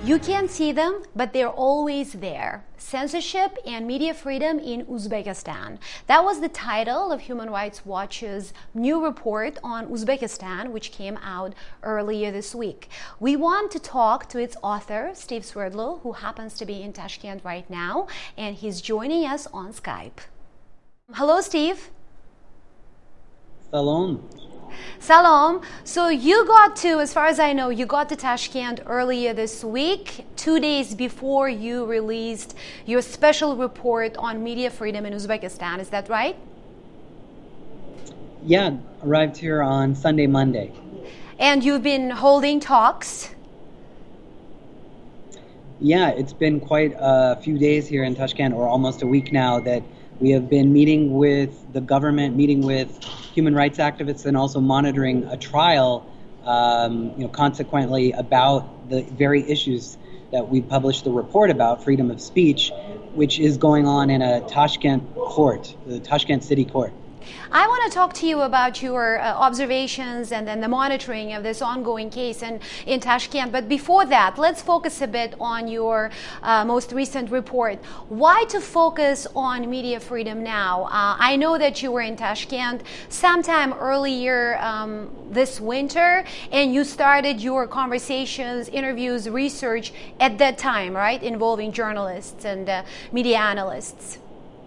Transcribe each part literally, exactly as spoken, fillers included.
You can't see them, but they're always there. Censorship and media freedom in Uzbekistan. That was the title of Human Rights Watch's new report on Uzbekistan, which came out earlier this week. We want to talk to its author, Steve Swerdlow, who happens to be in Tashkent right now, and he's joining us on Skype. Hello, Steve. Salam. Salam. So you got to, as far as I know, you got to Tashkent earlier this week, two days before you released your special report on media freedom in Uzbekistan. Is that right? Yeah, arrived here on Sunday, Monday. And you've been holding talks? Yeah, it's been quite a few days here in Tashkent, or almost a week now, that we have been meeting with the government, meeting with human rights activists, and also monitoring a trial, um, you know, consequently about the very issues that we published the report about, freedom of speech, which is going on in a Tashkent court, the Tashkent City Court. I want to talk to you about your uh, observations and then the monitoring of this ongoing case in, in Tashkent. But before that, let's focus a bit on your uh, most recent report. Why to focus on media freedom now? Uh, I know that you were in Tashkent sometime earlier um, this winter, and you started your conversations, interviews, research at that time, right, involving journalists and uh, media analysts.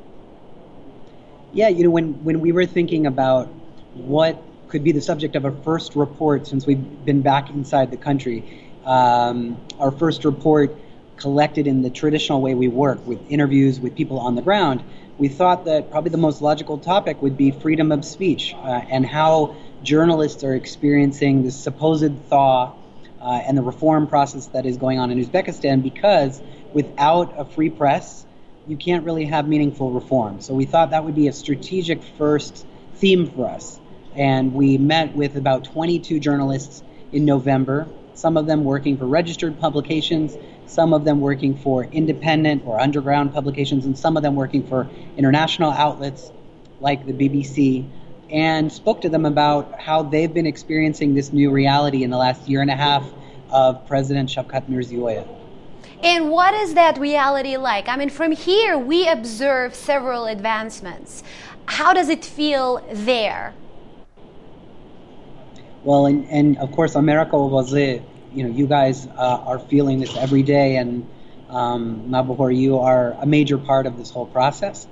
Yeah, you know, when, when we were thinking about what could be the subject of our first report since we've been back inside the country, um, our first report collected in the traditional way we work, with interviews with people on the ground, we thought that probably the most logical topic would be freedom of speech uh, and how journalists are experiencing this supposed thaw uh, and the reform process that is going on in Uzbekistan, because without a free press, you can't really have meaningful reform. So we thought that would be a strategic first theme for us. And we met with about twenty-two journalists in November, some of them working for registered publications, some of them working for independent or underground publications, and some of them working for international outlets like the B B C, and spoke to them about how they've been experiencing this new reality in the last year and a half of President Shavkat Mirziyoyev. And what is that reality like? I mean, from here, we observe several advancements. How does it feel there? Well, and, and of course, America was it. You know, you guys uh, are feeling this every day, and um, Nabahor, you are a major part of this whole process.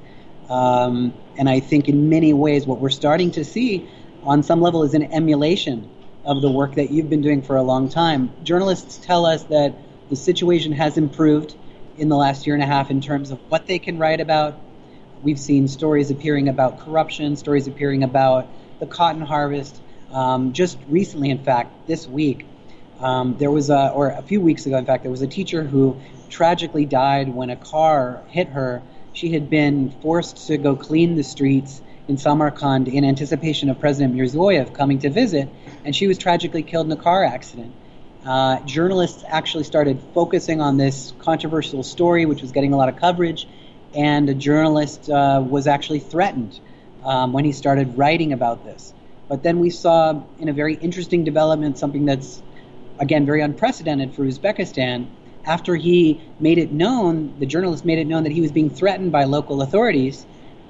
Um, and I think in many ways, what we're starting to see on some level is an emulation of the work that you've been doing for a long time. Journalists tell us that the situation has improved in the last year and a half in terms of what they can write about. We've seen stories appearing about corruption, stories appearing about the cotton harvest. Um, just recently, in fact, this week, um, there was a, or a few weeks ago, in fact, there was a teacher who tragically died when a car hit her. She had been forced to go clean the streets in Samarkand in anticipation of President Mirziyoyev coming to visit, and she was tragically killed in a car accident. Uh, journalists actually started focusing on this controversial story, which was getting a lot of coverage, and a journalist uh, was actually threatened um, when he started writing about this. But then we saw, in a very interesting development, something that's, again, very unprecedented for Uzbekistan. After he made it known, the journalist made it known that he was being threatened by local authorities,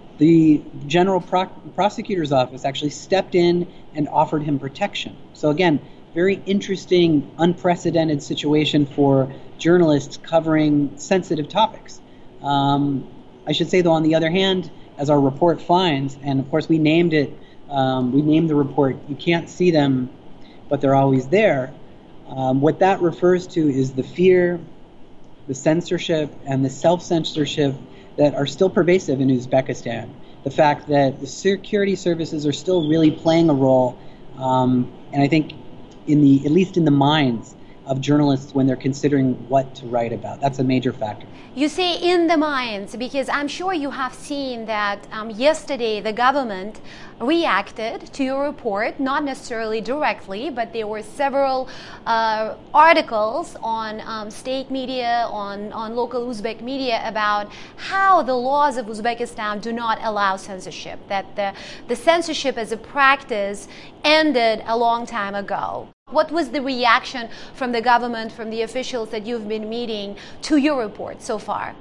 the General Pro- Prosecutor's Office actually stepped in and offered him protection. So again, very interesting, unprecedented situation for journalists covering sensitive topics. Um, I should say, though, on the other hand, as our report finds, and of course we named it, um, we named the report, you can't see them, but they're always there. Um, what that refers to is the fear, the censorship, and the self-censorship that are still pervasive in Uzbekistan. The fact that the security services are still really playing a role, um, and I think in the, at least in the minds of journalists when they're considering what to write about. That's a major factor. You say in the minds, because I'm sure you have seen that um, yesterday the government reacted to your report, not necessarily directly, but there were several uh, articles on um, state media, on, on local Uzbek media about how the laws of Uzbekistan do not allow censorship, that the, the censorship as a practice ended a long time ago. What was the reaction from the government, from the officials that you've been meeting to your report so far?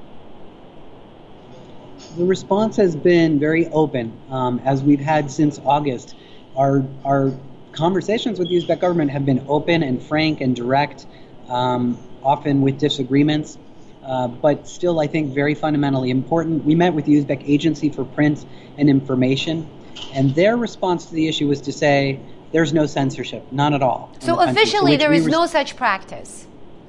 The response has been very open, um, as we've had since August. Our our conversations with the Uzbek government have been open and frank and direct, um, often with disagreements, uh, but still I think very fundamentally important. We met with the Uzbek Agency for Print and Information, and their response to the issue was to say, there's no censorship, none at all. So officially, there is no such practice,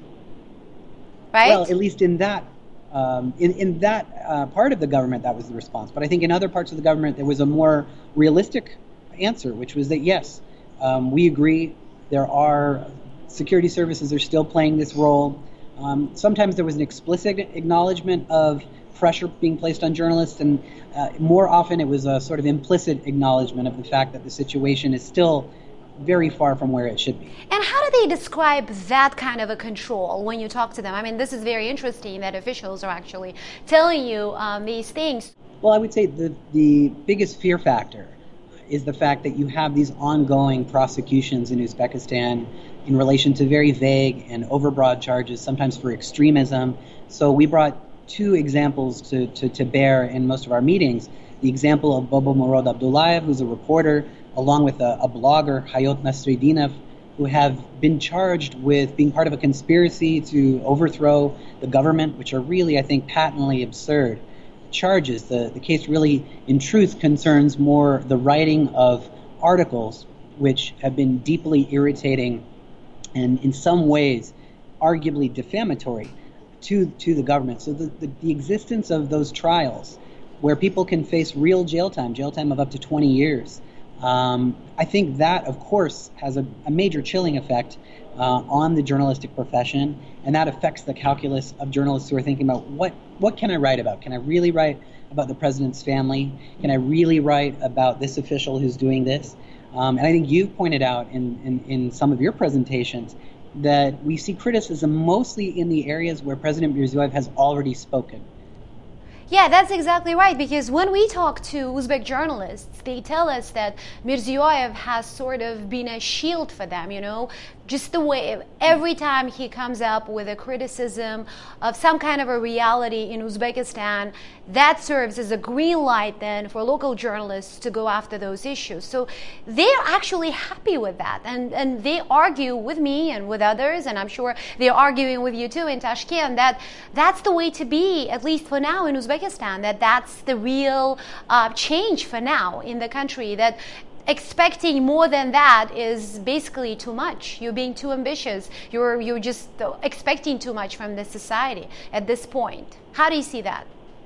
right? Well, at least in that um, in in that uh, part of the government, that was the response. But I think in other parts of the government, there was a more realistic answer, which was that yes, um, we agree. There are security services are still playing this role. Um, sometimes there was an explicit acknowledgement of pressure being placed on journalists, and uh, more often it was a sort of implicit acknowledgement of the fact that the situation is still very far from where it should be. And how do they describe that kind of a control when you talk to them? I mean, this is very interesting that officials are actually telling you um, these things. Well, I would say the, the biggest fear factor is the fact that you have these ongoing prosecutions in Uzbekistan in relation to very vague and overbroad charges, sometimes for extremism. So we brought two examples to, to, to bear in most of our meetings. The example of Bobo Murod Abdullayev, who's a reporter, along with a, a blogger, Hayot Nasreddinov, who have been charged with being part of a conspiracy to overthrow the government, which are really, I think, patently absurd charges. The, the case really, in truth, concerns more the writing of articles which have been deeply irritating and in some ways arguably defamatory to, to the government. So the, the, the existence of those trials where people can face real jail time, jail time of up to twenty years, um, I think that, of course, has a, a major chilling effect uh, on the journalistic profession, and that affects the calculus of journalists who are thinking about what, what can I write about? Can I really write about the president's family? Can I really write about this official who's doing this? Um, and I think you've pointed out in, in, in some of your presentations that we see criticism mostly in the areas where President Mirziyoyev has already spoken. Yeah, that's exactly right, because when we talk to Uzbek journalists, they tell us that Mirziyoyev has sort of been a shield for them, you know, just the way every time he comes up with a criticism of some kind of a reality in Uzbekistan, that serves as a green light then for local journalists to go after those issues. So they're actually happy with that, and, and they argue with me and with others, and I'm sure they're arguing with you too in Tashkent, that that's the way to be, at least for now in Uzbekistan, that that's the real uh, change for now in the country, that expecting more than that is basically too much. You're being too ambitious. You're you're just expecting too much from the society at this point. How do you see that?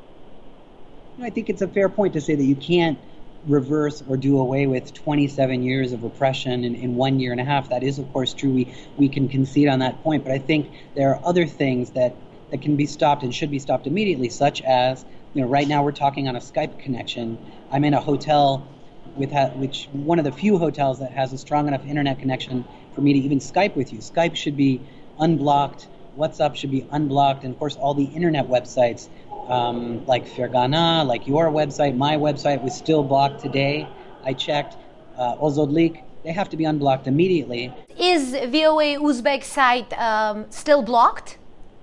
I think it's a fair point to say that you can't reverse or do away with twenty-seven years of repression in, in one year and a half. That is, of course, true. We we can concede on that point. But I think there are other things that, that can be stopped and should be stopped immediately, such as, you know, right now we're talking on a Skype connection. I'm in a hotel with ha- which one of the few hotels that has a strong enough internet connection for me to even Skype with you. Skype should be unblocked. WhatsApp should be unblocked. And, of course, all the internet websites um, like Fergana, like your website, my website was still blocked today. I checked. Uh, Ozodlik, they have to be unblocked immediately. Is V O A Uzbek site um, still blocked?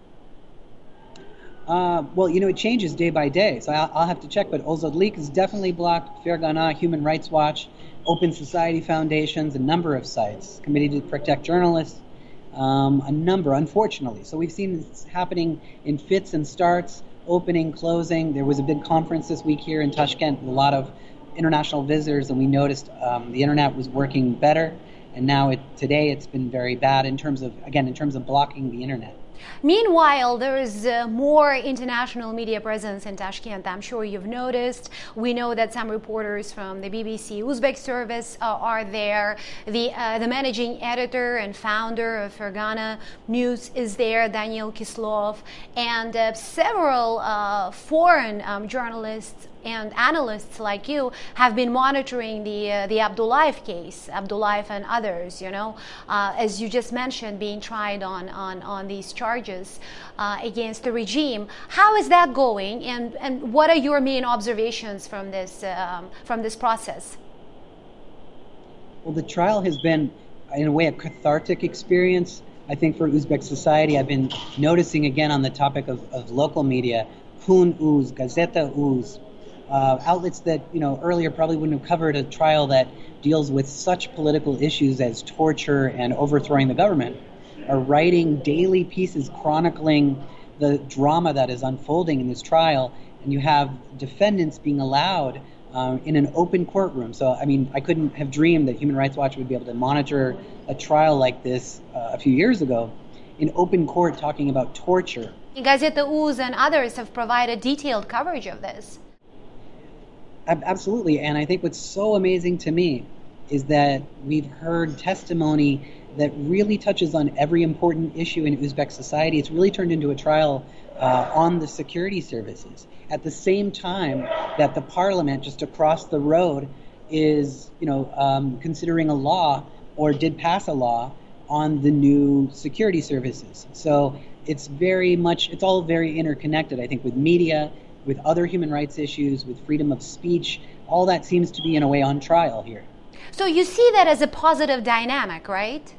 Uh, well, you know, it changes day by day, so I'll, I'll have to check. But Ozodlik is definitely blocked. Fergana, Human Rights Watch, Open Society Foundations, a number of sites, Committee to Protect Journalists, um, a number, unfortunately. So we've seen this happening in fits and starts, opening, closing. There was a big conference this week here in Tashkent with a lot of international visitors, and we noticed um, the internet was working better. And now it, today it's been very bad in terms of, again, in terms of blocking the internet. Meanwhile, there is uh, more international media presence in Tashkent. I'm sure you've noticed. We know that some reporters from the B B C Uzbek service uh, are there. The uh, the managing editor and founder of Fergana News is there, Daniel Kislov, and uh, several uh, foreign um, journalists and analysts like you have been monitoring the uh, the Abdullayev case, Abdullayev and others, you know, uh, as you just mentioned, being tried on on, on these charges uh, against the regime. How is that going, and, and what are your main observations from this um, from this process? Well, the trial has been in a way, a cathartic experience, I think, for Uzbek society. I've been noticing, again, on the topic of, of local media, Kun Uz, Gazeta Uz, uh, outlets that, you know, earlier probably wouldn't have covered a trial that deals with such political issues as torture and overthrowing the government, are writing daily pieces chronicling the drama that is unfolding in this trial, and you have defendants being allowed um, in an open courtroom. So, I mean, I couldn't have dreamed that Human Rights Watch would be able to monitor a trial like this uh, a few years ago in open court, talking about torture. Gazeta Uz and others have provided detailed coverage of this. Absolutely, and I think what's so amazing to me is that we've heard testimony that really touches on every important issue in Uzbek society. It's really turned into a trial uh, on the security services. At the same time that the parliament just across the road is, you know, um, considering a law or did pass a law on the new security services. So it's very much, it's all very interconnected, I think, with media, with other human rights issues, with freedom of speech. All that seems to be, in a way, on trial here. So you see that as a positive dynamic, right?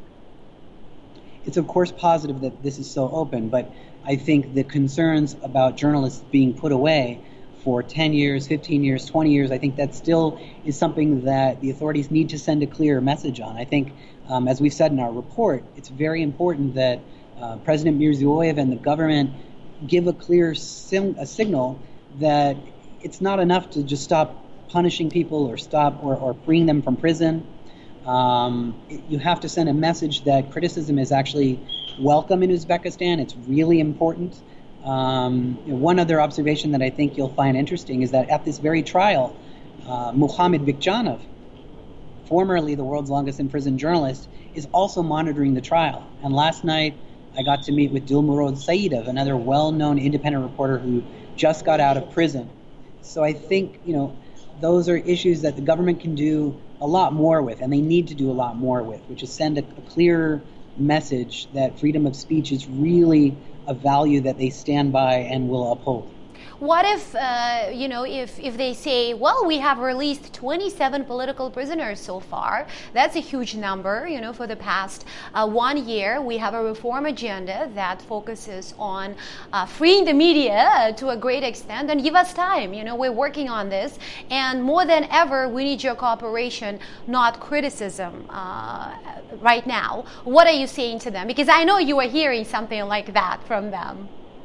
It's of course positive that this is so open, but I think the concerns about journalists being put away for ten years, fifteen years, twenty years, I think that still is something that the authorities need to send a clear message on. I think, um, as we've said in our report, it's very important that uh, President Mirziyoyev and the government give a clear sim- a signal that it's not enough to just stop punishing people or stop or, or freeing them from prison. Um, you have to send a message that criticism is actually welcome in Uzbekistan. It's really important. Um, you know, one other observation that I think you'll find interesting is that at this very trial, uh, Muhammad Vikjanov, formerly the world's longest imprisoned journalist, is also monitoring the trial. And last night, I got to meet with Dilmurod Saidov, another well-known independent reporter who just got out of prison. So I think, you know, those are issues that the government can do a lot more with, and they need to do a lot more with, which is send a, a clear message that freedom of speech is really a value that they stand by and will uphold. What if, uh, you know, if, if they say, well, we have released twenty-seven political prisoners so far. That's a huge number, you know, for the past uh, one year. We have a reform agenda that focuses on uh, freeing the media to a great extent, and give us time. You know, we're working on this. And more than ever, we need your cooperation, not criticism uh, right now. What are you saying to them? Because I know you are hearing something like that from them.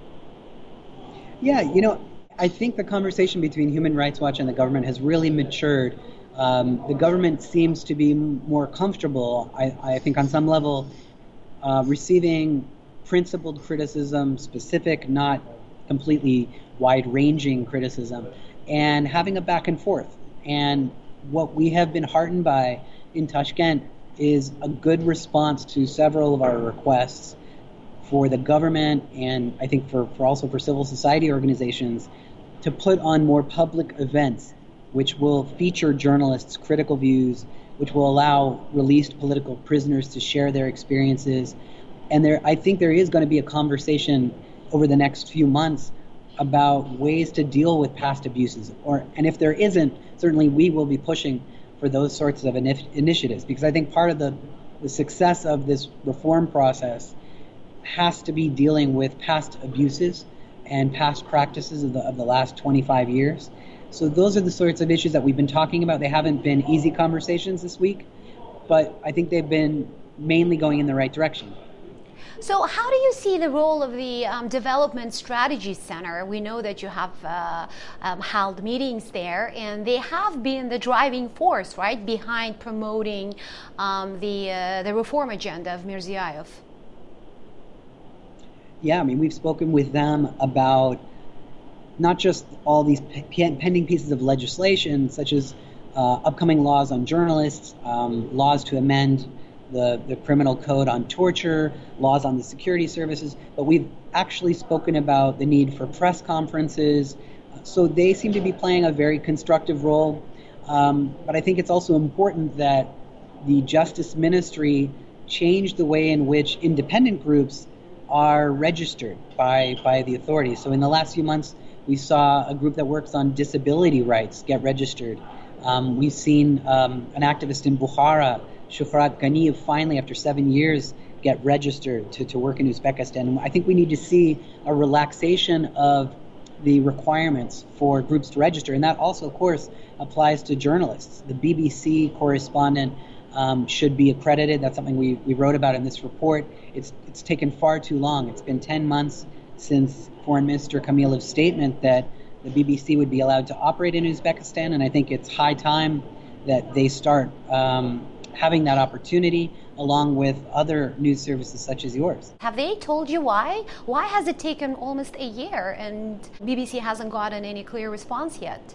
Yeah, you know, I think the conversation between Human Rights Watch and the government has really matured. Um, the government seems to be more comfortable, I, I think on some level, uh, receiving principled criticism, specific, not completely wide-ranging criticism, and having a back and forth. And what we have been heartened by in Tashkent is a good response to several of our requests for the government, and I think for, for also for civil society organizations, to put on more public events which will feature journalists' critical views, which will allow released political prisoners to share their experiences. And there, I think there is going to be a conversation over the next few months about ways to deal with past abuses. Or, and if there isn't, certainly we will be pushing for those sorts of inif- initiatives, because I think part of the, the success of this reform process has to be dealing with past abuses and past practices of the, of the last twenty-five years. So those are the sorts of issues that we've been talking about. They haven't been easy conversations this week, but I think they've been mainly going in the right direction. So how do you see the role of the um, Development Strategy Center? We know that you have uh, um, held meetings there, and they have been the driving force, right, behind promoting um, the, uh, the reform agenda of Mirziyoyev. Yeah, I mean, we've spoken with them about not just all these p- pending pieces of legislation, such as uh, upcoming laws on journalists, um, laws to amend the, the criminal code on torture, laws on the security services, but we've actually spoken about the need for press conferences. So they seem to be playing a very constructive role. Um, but I think it's also important that the Justice Ministry change the way in which independent groups are registered by, by the authorities. So in the last few months, we saw a group that works on disability rights get registered. Um, we've seen um, an activist in Bukhara Shufrat Ganiyev finally, after seven years, get registered to, to work in Uzbekistan. I think we need to see a relaxation of the requirements for groups to register. And that also, of course, applies to journalists. The B B C correspondent um, should be accredited. That's something we, we wrote about in this report. It's, it's taken far too long. It's been ten months since Foreign Minister Kamilev's statement that the B B C would be allowed to operate in Uzbekistan. And I think it's high time that they start um, having that opportunity along with other news services such as yours. Have they told you why? Why has it taken almost a year and B B C hasn't gotten any clear response yet?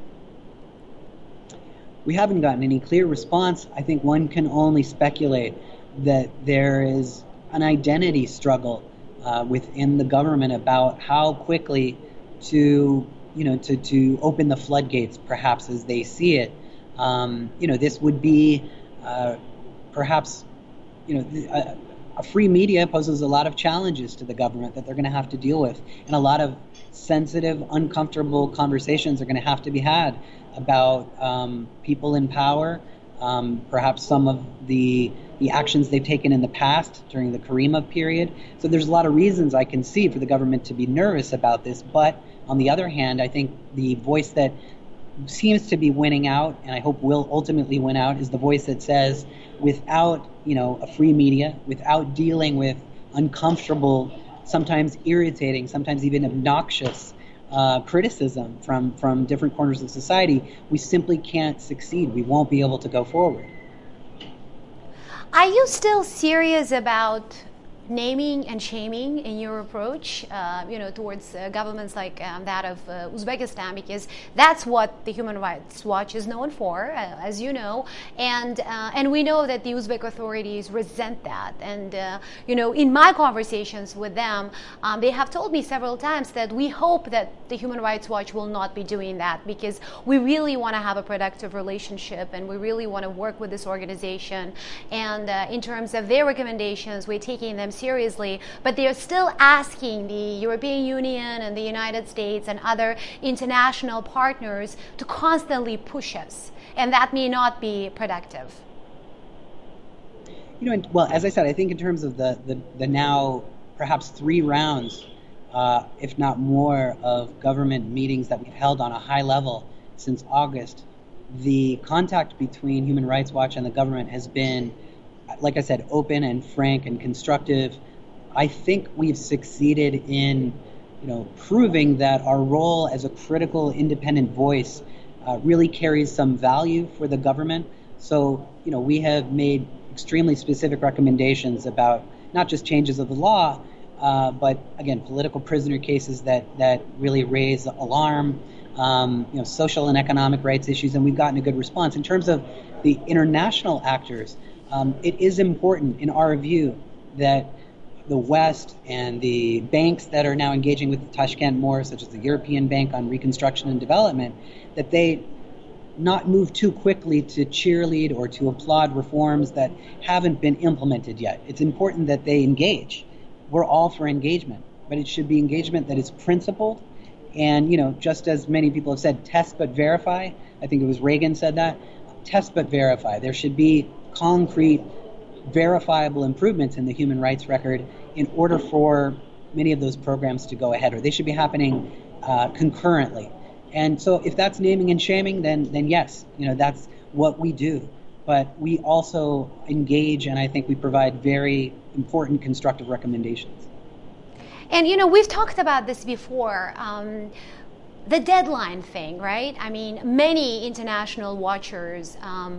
We haven't gotten any clear response. I think one can only speculate that there is an identity struggle uh, within the government about how quickly to, you know, to, to open the floodgates, perhaps as they see it. Um, you know, this would be uh, perhaps, you know, a, a free media poses a lot of challenges to the government that they're going to have to deal with, and a lot of sensitive, uncomfortable conversations are going to have to be had about um, people in power, um, perhaps some of the the actions they've taken in the past during the Karimov period. So there's a lot of reasons I can see for the government to be nervous about this. But on the other hand, I think the voice that seems to be winning out, and I hope will ultimately win out, is the voice that says, without, you know, a free media, without dealing with uncomfortable, sometimes irritating, sometimes even obnoxious uh, criticism from, from different corners of society, we simply can't succeed. We won't be able to go forward. Are you still serious about naming and shaming in your approach, uh, you know, towards uh, governments like um, that of uh, Uzbekistan, because that's what the Human Rights Watch is known for, uh, as you know, and uh, and we know that the Uzbek authorities resent that. And uh, you know, in my conversations with them, um, they have told me several times that we hope that the Human Rights Watch will not be doing that, because we really want to have a productive relationship and we really want to work with this organization. And uh, in terms of their recommendations, we're taking them seriously, but they are still asking the European Union and the United States and other international partners to constantly push us, and that may not be productive. You know, well, as I said, I think in terms of the, the, the now perhaps three rounds, uh, if not more, of government meetings that we've held on a high level since August, the contact between Human Rights Watch and the government has been, like I said, open and frank and constructive. I think we've succeeded in, you know, proving that our role as a critical, independent voice uh, really carries some value for the government. So, you know, we have made extremely specific recommendations about not just changes of the law, uh, but again, political prisoner cases that that really raise alarm. Um, you know, social and economic rights issues, and we've gotten a good response. In terms of the international actors, um, it is important, in our view, that the West and the banks that are now engaging with Tashkent more, such as the European Bank on Reconstruction and Development, that they not move too quickly to cheerlead or to applaud reforms that haven't been implemented yet. It's important that they engage. We're all for engagement, but it should be engagement that is principled. And, you know, just as many people have said, test but verify. I think it was Reagan said that. Test but verify. There should be concrete, verifiable improvements in the human rights record in order for many of those programs to go ahead, or they should be happening uh, concurrently. And so if that's naming and shaming, then then yes, you know, that's what we do. But we also engage, and I think we provide very important constructive recommendations. And, you know, we've talked about this before, um, the deadline thing, right? I mean, many international watchers um,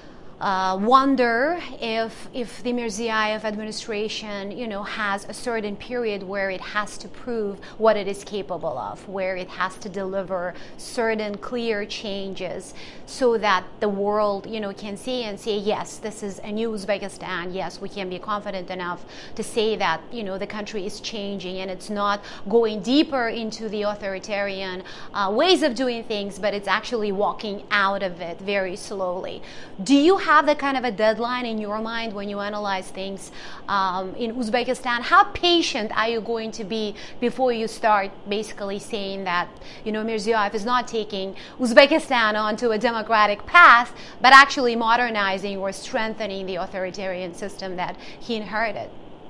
uh, wonder if if the Mirziyoyev administration, you know, has a certain period where it has to prove what it is capable of, where it has to deliver certain clear changes so that the world, you know, can see and say, yes, this is a new Uzbekistan. Yes, we can be confident enough to say that, you know, the country is changing and it's not going deeper into the authoritarian uh, ways of doing things, but it's actually walking out of it very slowly. Do you have have the kind of a deadline in your mind when you analyze things um, in Uzbekistan? How patient are you going to be before you start basically saying that, you know, Mirziyoyev is not taking Uzbekistan onto a democratic path, but actually modernizing or strengthening the authoritarian system that he inherited?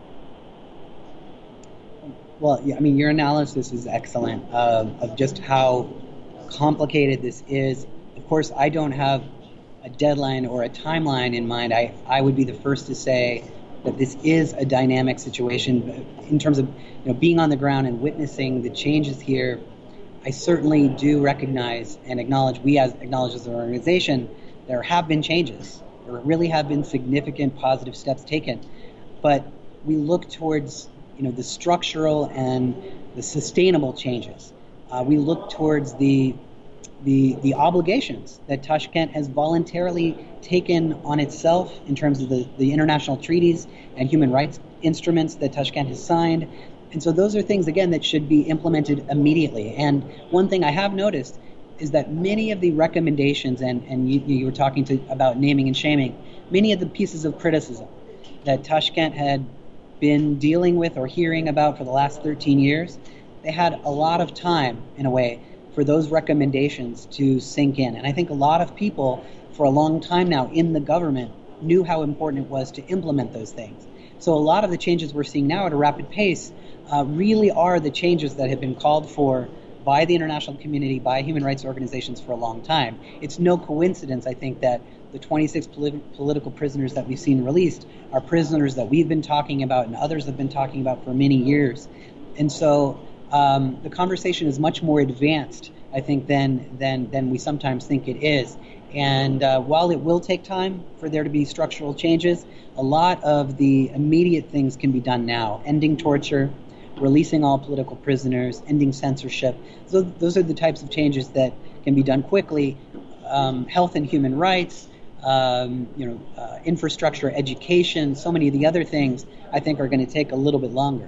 Well, yeah, I mean, your analysis is excellent uh, of just how complicated this is. Of course, I don't have a deadline or a timeline in mind. I, I would be the first to say that this is a dynamic situation in terms of, you know, being on the ground and witnessing the changes here. I certainly do recognize and acknowledge, we as acknowledge as an organization, there have been changes. There really have been significant positive steps taken. But we look towards, you know, the structural and the sustainable changes. Uh, we look towards the, the the obligations that Tashkent has voluntarily taken on itself in terms of the, the international treaties and human rights instruments that Tashkent has signed. And so those are things, again, that should be implemented immediately. And one thing I have noticed is that many of the recommendations, and, and you, you were talking to about naming and shaming, many of the pieces of criticism that Tashkent had been dealing with or hearing about for the last thirteen years, they had a lot of time, in a way, for those recommendations to sink in. And I think a lot of people, for a long time now in the government, knew how important it was to implement those things. So a lot of the changes we're seeing now at a rapid pace uh, really are the changes that have been called for by the international community, by human rights organizations for a long time. It's no coincidence, I think, that the twenty-six polit- political prisoners that we've seen released are prisoners that we've been talking about and others have been talking about for many years. And so um, the conversation is much more advanced, I think, than than than we sometimes think it is. And uh, while it will take time for there to be structural changes, a lot of the immediate things can be done now. Ending torture, releasing all political prisoners, ending censorship. So those are the types of changes that can be done quickly. Um, health and human rights, um, you know, uh, infrastructure, education, so many of the other things I think are going to take a little bit longer.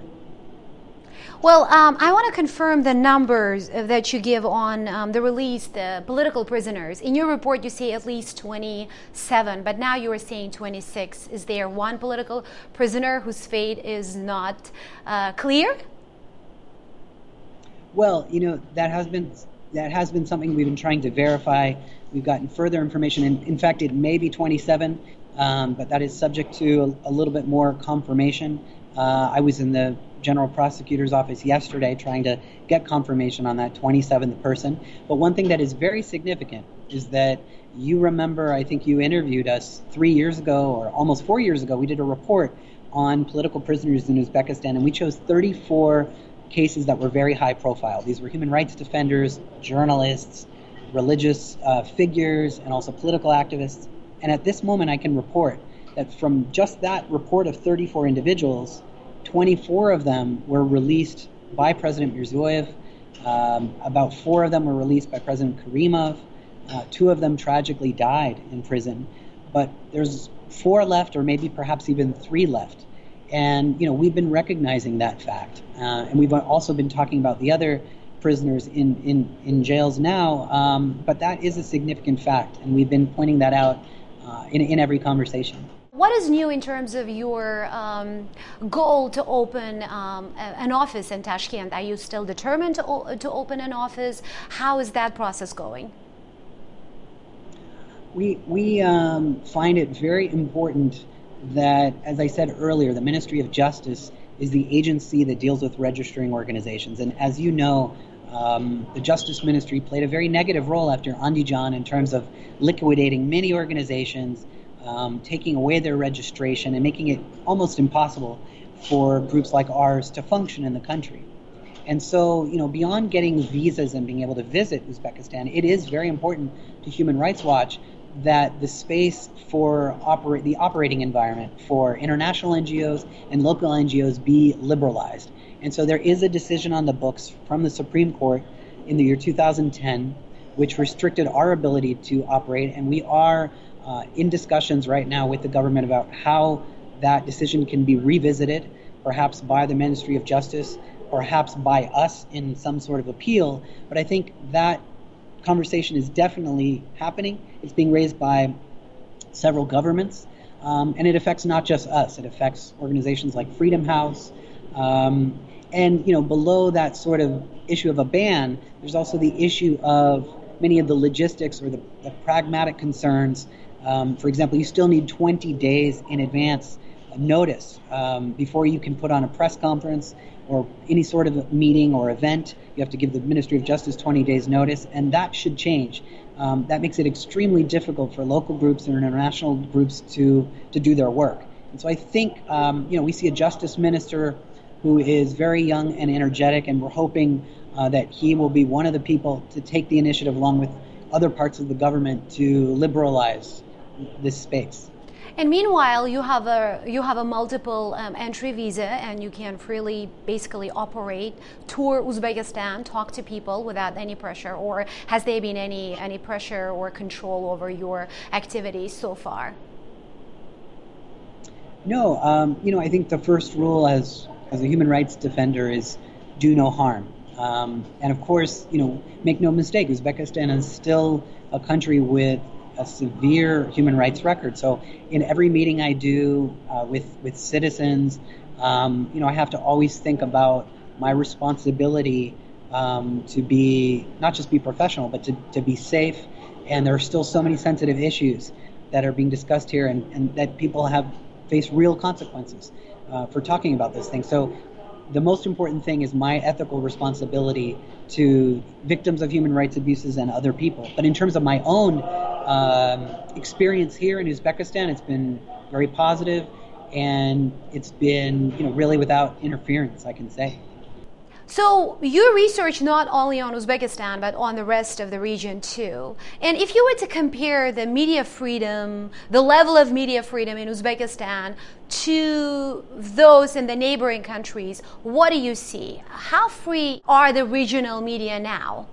Well, um, I want to confirm the numbers that you give on um, the released uh, political prisoners. In your report, you say at least twenty-seven, but now you are saying twenty-six. Is there one political prisoner whose fate is not uh, clear? Well, you know, that has been that has been something we've been trying to verify. We've gotten further information. In, in fact, it may be twenty-seven, um, but that is subject to a, a little bit more confirmation. Uh, I was in the General Prosecutor's Office yesterday trying to get confirmation on that twenty-seventh person. But one thing that is very significant is that you remember, I think you interviewed us three years ago or almost four years ago. We did a report on political prisoners in Uzbekistan, and we chose thirty-four cases that were very high profile. These were human rights defenders, journalists, religious uh, figures, and also political activists. And at this moment, I can report that from just that report of thirty-four individuals, twenty-four of them were released by President Mirziyoyev. Um, about four of them were released by President Karimov. Uh, two of them tragically died in prison. But there's four left, or maybe perhaps even three left. And, you know, we've been recognizing that fact. Uh, and we've also been talking about the other prisoners in, in, in jails now. Um, but that is a significant fact. And we've been pointing that out uh, in, in every conversation. What is new in terms of your um, goal to open um, a, an office in Tashkent? Are you still determined to, o- to open an office? How is that process going? We, we um, find it very important that, as I said earlier, the Ministry of Justice is the agency that deals with registering organizations. And as you know, um, the Justice Ministry played a very negative role after Andijan in terms of liquidating many organizations, Um, taking away their registration and making it almost impossible for groups like ours to function in the country. And so, you know, beyond getting visas and being able to visit Uzbekistan, it is very important to Human Rights Watch that the space for operate the operating environment for international N G Os and local N G Os be liberalized. And so there is a decision on the books from the Supreme Court in the year two thousand ten, which restricted our ability to operate, and we are Uh, in discussions right now with the government about how that decision can be revisited, perhaps by the Ministry of Justice, perhaps by us in some sort of appeal. But I think that conversation is definitely happening. It's being raised by several governments, um, and it affects not just us. It affects organizations like Freedom House, um, and you know, below that sort of issue of a ban, there's also the issue of many of the logistics or the, the pragmatic concerns. Um, for example, you still need twenty days in advance notice um, before you can put on a press conference or any sort of meeting or event. You have to give the Ministry of Justice twenty days notice, and that should change. Um, that makes it extremely difficult for local groups and international groups to, to do their work. And so I think, um, you know, we see a justice minister who is very young and energetic, and we're hoping uh, that he will be one of the people to take the initiative along with other parts of the government to liberalize this space. And meanwhile, you have a you have a multiple um, entry visa, and you can freely, basically, operate, tour Uzbekistan, talk to people without any pressure. Or has there been any any pressure or control over your activities so far? No, um, you know, I think the first rule as as a human rights defender is do no harm. Um, and of course, you know, make no mistake, Uzbekistan is still a country with a severe human rights record. So in every meeting I do uh, with, with citizens, um, you know, I have to always think about my responsibility um, to be, not just be professional, but to, to be safe. And there are still so many sensitive issues that are being discussed here, and, and that people have faced real consequences uh, for talking about this thing. So the most important thing is my ethical responsibility to victims of human rights abuses and other people. But in terms of my own um, experience here in Uzbekistan, it's been very positive, and it's been, you know, really without interference, I can say. So you research not only on Uzbekistan, but on the rest of the region too. And if you were to compare the media freedom, the level of media freedom in Uzbekistan to those in the neighboring countries, what do you see? How free are the regional media now?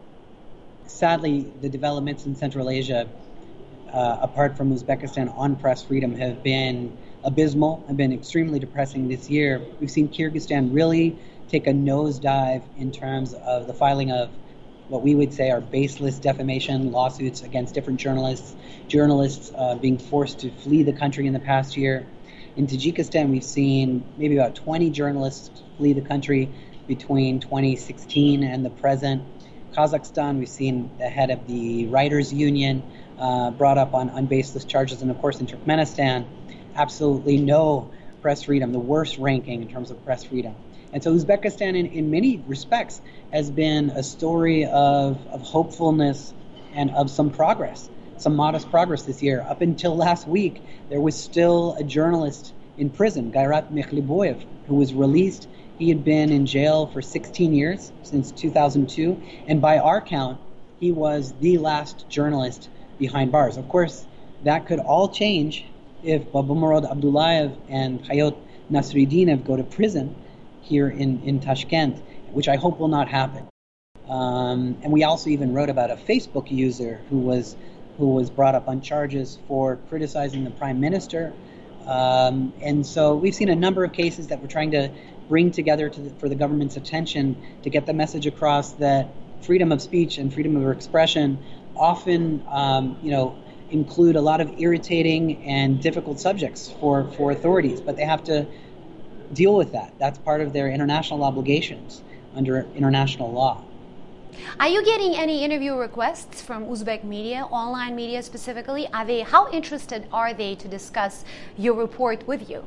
Sadly, the developments in Central Asia, uh, apart from Uzbekistan on press freedom, have been abysmal, have been extremely depressing this year. We've seen Kyrgyzstan really take a nosedive in terms of the filing of what we would say are baseless defamation lawsuits against different journalists, journalists uh, being forced to flee the country in the past year. In Tajikistan, we've seen maybe about twenty journalists flee the country between twenty sixteen and the present. Kazakhstan, we've seen the head of the Writers Union uh, brought up on, on baseless charges. And of course, in Turkmenistan, absolutely no press freedom, the worst ranking in terms of press freedom. And so Uzbekistan, in, in many respects, has been a story of, of hopefulness and of some progress, some modest progress this year. Up until last week, there was still a journalist in prison, Gairat Mekhliboyev, who was released. He had been in jail for sixteen years, since two thousand two, and by our count, he was the last journalist behind bars. Of course, that could all change if Babamurod Abdullayev and Hayot Nasriddinov go to prison here in, in Tashkent, which I hope will not happen. Um, and we also even wrote about a Facebook user who was who was brought up on charges for criticizing the prime minister. Um, and so we've seen a number of cases that we're trying to bring together to the, for the government's attention to get the message across that freedom of speech and freedom of expression often, um, you know, include a lot of irritating and difficult subjects for, for authorities, but they have to deal with that. That's part of their international obligations under international law. Are you getting any interview requests from Uzbek media, online media specifically? Are they, how interested are they to discuss your report with you?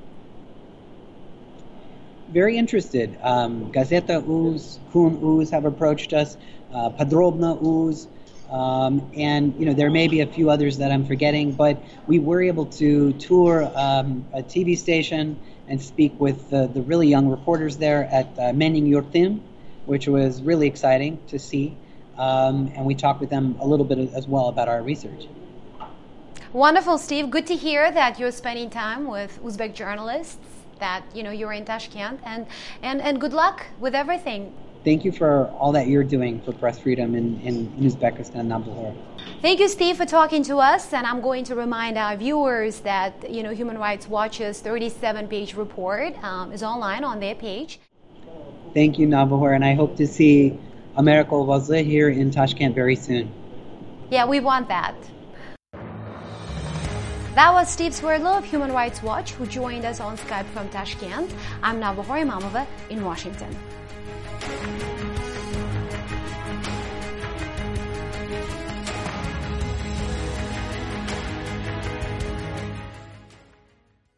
Very interested. Um, Gazeta Uz, Kun Uz have approached us, uh, Podrobna Uz, um, and you know there may be a few others that I'm forgetting, but we were able to tour um, a T V station and speak with the, the really young reporters there at uh, Menin Yurtim, which was really exciting to see. Um, and we talked with them a little bit as well about our research. Wonderful, Steve. Good to hear that you're spending time with Uzbek journalists, that you know you're in Tashkent, and, and, and good luck with everything. Thank you for all that you're doing for press freedom in, in, in Uzbekistan, Nabulhor. Thank you, Steve, for talking to us. And I'm going to remind our viewers that you know Human Rights Watch's thirty-seven page report um, is online on their page. Thank you, Nabulhor, and I hope to see America Ovazlı here in Tashkent very soon. Yeah, we want that. That was Steve Swerdlow of Human Rights Watch, who joined us on Skype from Tashkent. I'm Navbahor Imamova in Washington.